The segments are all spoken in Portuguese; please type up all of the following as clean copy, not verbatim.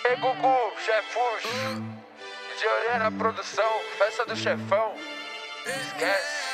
Ei, Gugu, Chefuz, DJ Orelha na produção, festa do chefão, esquece.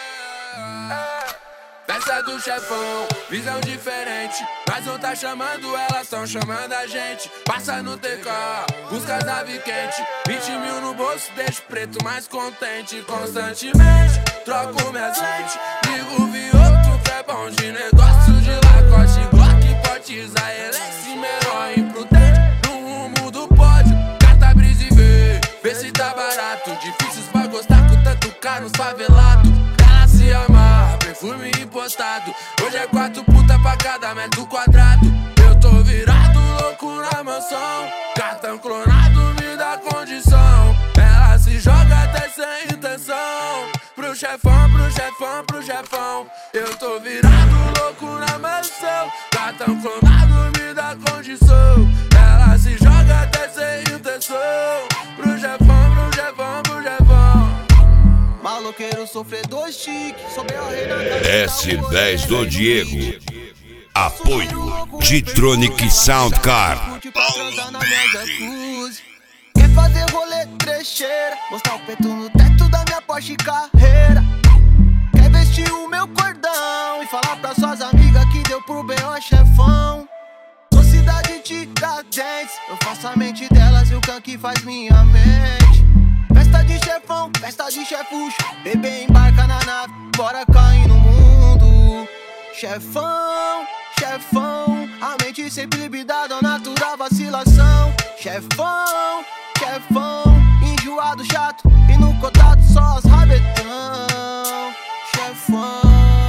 Festa do chefão, visão diferente. Nós não tá chamando, elas tão chamando a gente. Passa no TK, busca as nave quente. 20 mil no bolso, deixo preto mais contente. Constantemente, troco minhas lentes. Ligo o V8 que é bom de negócio. De lacote, Glock, potes, ALS, menor imprudente. No rumo do pódio, cata brisa e vê se tá barato. Difíceis pra gostar com tanto caro nos favelados. Ela se ama, perfume impostado. Hoje é 4 puta pra cada metro quadrado. Eu tô virado, louco na mansão. Cartão clonado me dá condição. Ela se joga até sem intenção. Pro chefão, pro chefão, pro chefão. Eu tô virado, louco na mansão. Cartão clonado me dá condição. Ela se joga até sem intenção. Pro chefão, pro chefão, pro chefão. Maloqueiro sofredor chique, soube a reina S10 do Diego. Apoio G-Tronic Soundcar. Quer fazer rolê trecheira, mostrar o peito no teto da minha Porsche carreira. Quer vestir o meu cordão e falar pra suas amigas que deu pro B.O. chefão. Sou cidade Tiradentes, eu faço a mente delas e o can que faz minha mente. Festa de chefão, festa de chefucho. Bebê embarca na nave, bora cair no mundo. Chefão, chefão, a mente sempre libidada ao natural vacilação. Chefão, chefão, enjoado, chato e no contato só as rabetão. Chefão.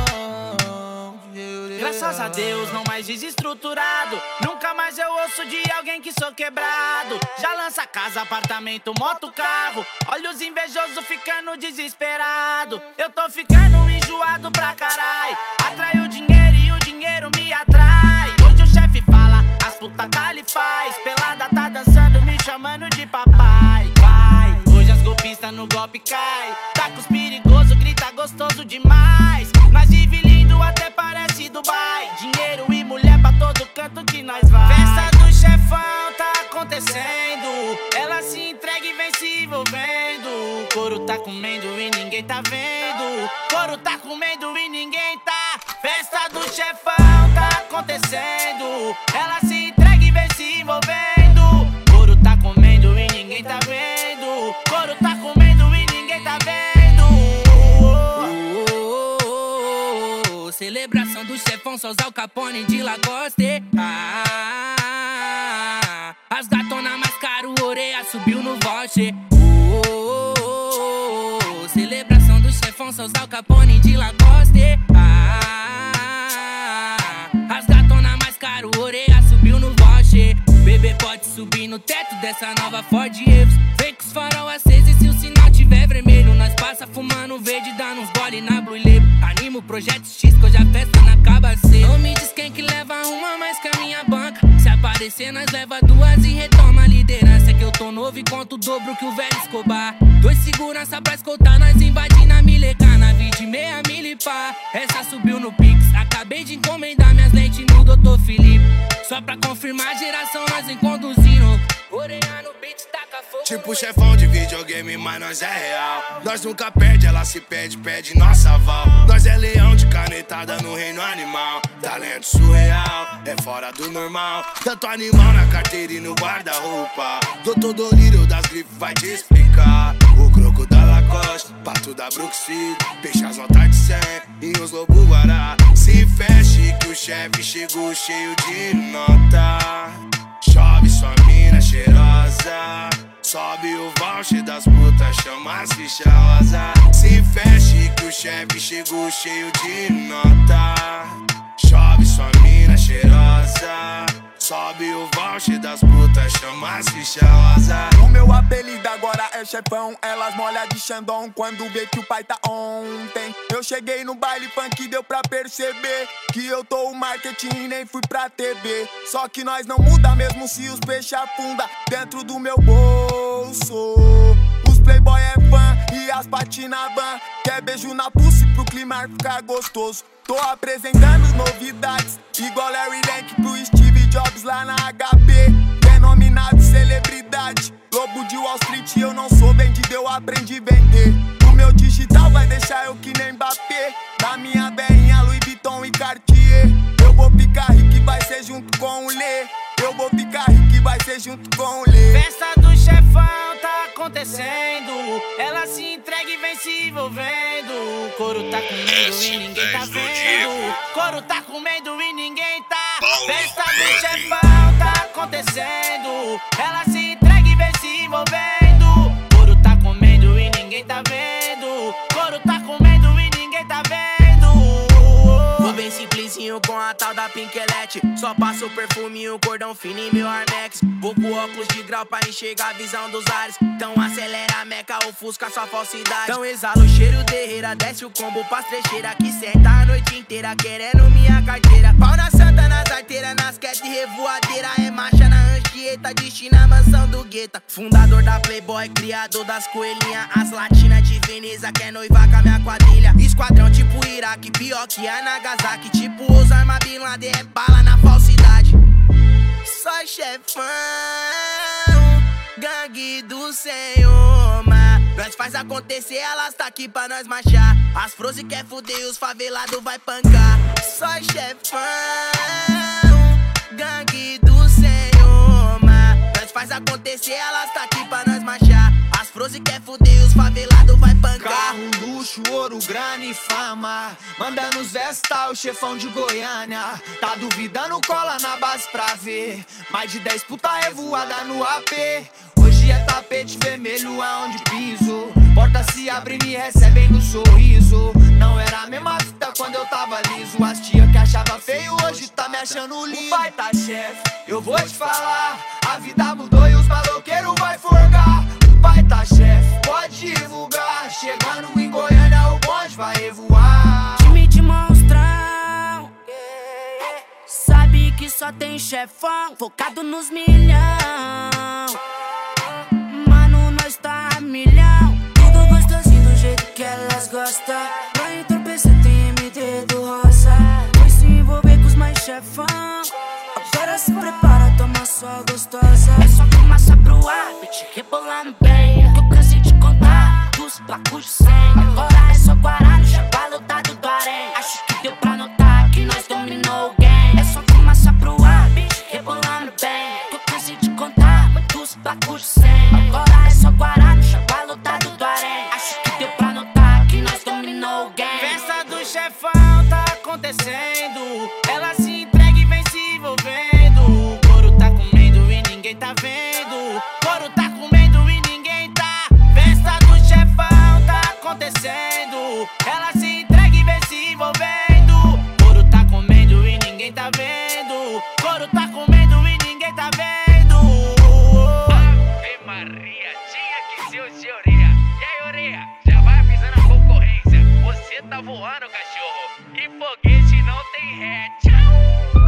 Graças a Deus, não mais desestruturado. Nunca mais eu ouço de alguém que sou quebrado. Já lança casa, apartamento, moto, carro. Olha os invejosos ficando desesperado. Eu tô ficando enjoado pra carai. Atrai o dinheiro e o dinheiro me atrai. Hoje o chefe fala, as puta cali faz. Pelada tá dançando, me chamando de papai. Vai, hoje as golpistas no golpe cai. Tá com os perigosos, grita gostoso demais. Nós vive lindo, até parece Dubai. Dinheiro e mulher pra todo canto que nós vai. Festa do chefão tá acontecendo. Ela se entrega e vem se envolvendo. O couro tá comendo e ninguém tá vendo. Couro tá comendo e ninguém tá. Festa do chefão tá acontecendo. Ela se entrega e vem se envolvendo. Couro tá comendo e ninguém tá vendo. Couro tá comendo e ninguém tá vendo. Celebração do chefão, só usar o Capone de Lacoste. As gatona mais caro, orelha subiu no voucher. Celebração do chefão, só usar o Capone de Lacoste. As gatona mais caro, orelha subiu no voucher. Bebê pode subir no teto dessa nova Ford Evos. Vem com os farol acesos e se o sinal tiver vermelho, nós passa fumando verde, dando uns gole na Blue Label. Animo o projeto X que hoje a festa na cabaceira. Não me diz quem que leva uma mais que a minha banca. Se aparecer nós leva duas e retoma a liderança. É que eu tô novo e conto o dobro que o velho Escobar. 2 segurança pra escoltar, nós invadir na Mileca. Nave de 6 milipar, essa subiu no Pix. Acabei de encomendar minhas lentes no Dr. Felipe. Só pra confirmar a geração nós vem conduzindo. Orelha no beat, taca fogo. Tipo chefão de videogame, mas nós é real. Nós nunca perde, ela se pede, pede nossa aval. Nós é leão de canetada no reino animal. Talento surreal, é fora do normal. Tanto animal na carteira e no guarda-roupa. Doutor Dolírio das grifes vai te explicar. O croco da Lacoste, pato da Brooksfield. Peixe as notas de 100 e os lobo guará. Se feche que o chefe chegou cheio de nota. Chove sua mina cheirosa. Sobe o voucher das putas, chama as ficha rosa. Se feche que o chefe chegou cheio de nota. Chove sua mina cheirosa. Sobe o voucher das putas, chama as ficha rosa. O meu apelido agora é chefão. Elas molham de Xandão quando vê que o pai tá ontem. Eu cheguei no baile funk, deu pra perceber que eu tô o marketing e nem fui pra TV. Só que nós não muda mesmo se os peixes afunda dentro do meu bolso. Os playboy é fã e as patina van. Quer beijo na pulse pro clima ficar gostoso. Tô apresentando novidades igual Larry Rank pro Steve Jobs lá na HP. Denominado celebridade. Lobo de Wall Street, eu não sou vendido, eu aprendi a vender. O meu digital vai deixar eu que nem Mbappé. Na minha berrinha, Louis Vuitton e Cartier. Eu vou ficar rico e vai ser junto com o Lê. Eu vou ficar rico e vai ser junto com o Lê. Festa do chefão tá acontecendo. Ela se entrega e vem se envolvendo. O couro tá comendo e ninguém tá vendo. Couro tá comendo e ninguém tá. Festa do chefão tá acontecendo. Ela se entrega e vem se envolvendo. Couro tá comendo e ninguém tá vendo. Couro tá comendo e ninguém tá vendo. Vou bem simplesinho com a tal da Pinkelete. Só passo o perfume, o cordão fino e meu Armex. Vou com óculos de grau pra enxergar a visão dos ares. Então acelera a meca, ofusca sua falsidade. Então exala o cheiro de herreira, desce o combo pras trecheira. Que senta a noite inteira querendo minha carteira. Pau na santa, nas arteiras, nas cat revoadeira. É marcha na Anchieta, destina a mansão do Guetta. Fundador da Playboy, criador das coelhinhas. As latinas de Veneza, quer noivar com a minha quadrilha. Esquadrão tipo Iraque, pior que a Nagasaki. Tipo Osama Bin Laden, é bala na falsidade. Só chefão, gangue do Senhor, nós faz acontecer, elas tá aqui pra nós marchar. As Frozen quer fuder e os favelados vai pancar. Só chefão, gangue do Senhor, nós faz acontecer, elas tá aqui pra nós marchar. As Frozen quer fuder e os favelados vai pancar. Carro, luxo, ouro, grana e fama. Manda nos Vesta, o chefão de Goiânia. Tá duvidando, cola na base pra ver. Mais de 10 puta revoada no AP. Hoje é tapete vermelho aonde piso. Porta se abre e me recebem no sorriso. Não era a mesma fita quando eu tava liso. As tia que achava feio hoje tá me achando lindo. O pai tá chefe, eu vou te falar. A vida mudou e os maloqueiros vai forgar. O pai tá chefe, pode divulgar. Chegando em Goiânia o bonde vai revoar. Time de monstrão, sabe que só tem chefão, focado nos milhão. Mano, nós tá a milhão. Tudo gostosinho do jeito que elas gostam. Pra entorpecer tem MD do Rosa. Foi se envolver com os mais chefão. Agora se prepara, toma só gostosa. É só fumaça pro ar, bitch, rebolando bem. Que eu cansei de contar dos placos de 100. Agora é só Guará no Chapa lotado do Arém. Acho que deu pra notar que nós dominou o game. É só fumaça pro ar, bitch, rebolando bem. Que eu cansei de contar dos placos de 100. Agora é só Guará no Chapa lotado do Arém. Acho que deu pra notar que nós dominou o game. Festa do chefão tá acontecendo. Ela se entrega e vem se envolvendo. O couro tá comendo e ninguém tá vendo. O couro tá comendo e ninguém tá. Festa do chefão tá acontecendo. Ela se entrega e vem se envolvendo. O couro tá comendo e ninguém tá vendo. O couro tá comendo e ninguém tá vendo. Ave Maria, tinha que ser o seu Oreia. E aí, Oreia, já vai avisando a concorrência. Você tá voando, cachorro. E foguete não tem ré. Tchau.